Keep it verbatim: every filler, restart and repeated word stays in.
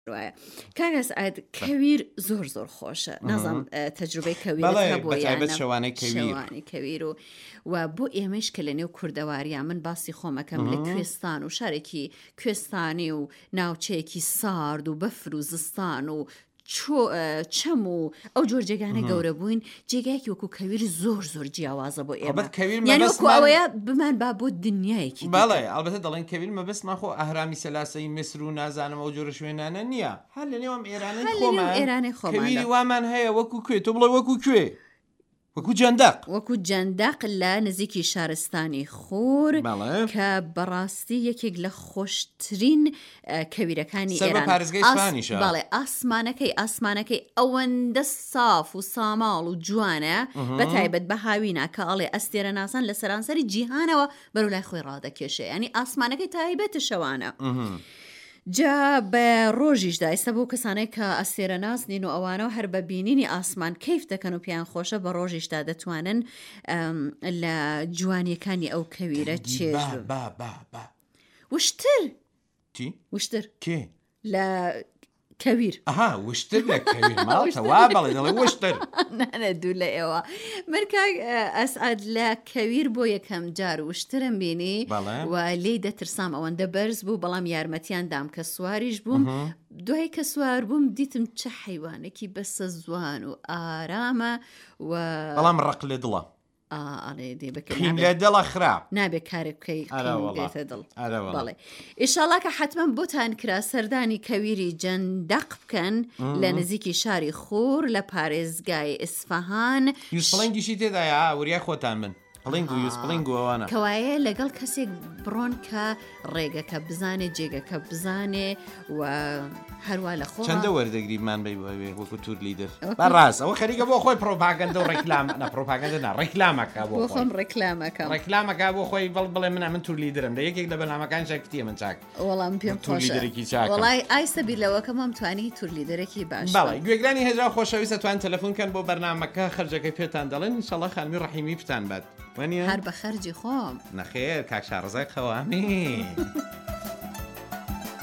وایە کاگەس ئاید کەویر زۆر زۆر خۆشە نازام تەجروبەی کەویرت هەبووە یان شەوانەی کەویر شەوانی کەویر و و بۆ ئێمەش کە لە نێو کوردەواریان من باسی خۆمەکەم لە کوێستان و شارێکی کوێستانی و ناوچەیەکی سارد و بەفر و زستان و چەم و ئەو جۆر جێگانە گەورە بووین جێگایەکی وەکو کەویر زۆر زۆر جیاوازە بۆ ئێمە یعنی وەکو ئەوەیە بمان با بۆ دنیایەکی بەڵێ ئەڵبەتە دەڵێن کەویر مەبەستمان خۆ ئەهرامی سەلاسەی میسر و نازانم ئەو جۆرە شوێنانە نییە هەر لە نێوەم ئێرانە خۆمان کەویری وامان هەیە وەکو کوێ تۆ بڵێ وەکو کوێ وەکو جەندەق وەکو جەندەق لە نزیکی شارستانی خۆر کە بەڕاستی یەکێک لە خۆشترین کەویرەکانی ئێران بەڵێ ئاسمانەکەی ئاسمانەکەی ئەوەندە ساف و ساماڵ و جوانە بەتایبەت بە هاوینە کە ئەڵێ ئەستێرە ناسان لە سەرانسەری جیهانەوە بەرەو لای خۆی ڕادەکێشێ ینی ئاسمانەکەی تایبەتە شەوانە جا بە ڕۆژیشدا ئێستا بۆ کەسانەی کە ئەستێرە ناسنین و ئەوانەوە هەر بە بینینی ئاسمان کەیف دەکەن و پیان خۆشە بە ڕۆژیشدا دەتوانن لە جوانیەکانی ئەو کەویرە چێژ وشتر وشتر کێ لە کەویر ئەها وشتر لە کەویر ماڵتەوا بەڵێ دەڵێ وشتر نانە دوو لە ئێوە من کاک ئەسعەد لە کەویر بۆ یەکەم جار وشترم بینی و لێی دەترسام ئەوەندە بەرز بوو بەڵام یارمەتیان دام کە سواریش بووم دوای کە سوار بووم دیتم چه حیوانێکی بەسە زوان و ئارامە و بەڵام ڕق لێ دڵە ئاڵێ دێ بکەین لێ دڵە خراپ نابێت کارێک بکەی دێتە دڵ بەڵێ ئیشاڵا کە حتمما بۆتان کرا سەردانی کەویری جەندەق بکەن لە نزیکی شاری خۆر لە پارێزگای ئیسفەهان یوسپڵنگیشی تێدایە وریای خۆتان من پڵنگ و یوسپڵنگ و ئەوانە کەوایە لەگەڵ کەسێک بڕۆن کە ڕێگەکە بزانێ جێگەکە بزانێ و هەروە لە خۆ چەندە وەردەگریمان بێ وەکو تور لیدر بەڕاست ئەوە خەریکە بۆ خۆی پرۆپاگەندە و ڕێکلام نە پرۆپاگەندە نا ڕێکلامەکە بۆ خۆم ڕێکلامەکە ڕێکلامەکە بۆ خۆی بەڵ بڵێ منە من تور لیدرم لە یەکێک لە بەنامەکان شەکتیە من چاک وەڵام پێم خۆشە وەڵای ئایسە بیر لەوەکە مام توانی تور لیدەرێکی باش بەڵێ گوێگرانی هێزرا خۆشەویستە توان تەلەفۆن کەن بۆ بەرنامەکە خەرجەکەی پێتان دەڵێن ئینشەڵڵا خانمی ڕەحیمی بتان بات هەر بە خەرجی خۆم نەخێر کاک شارەزای قەوامی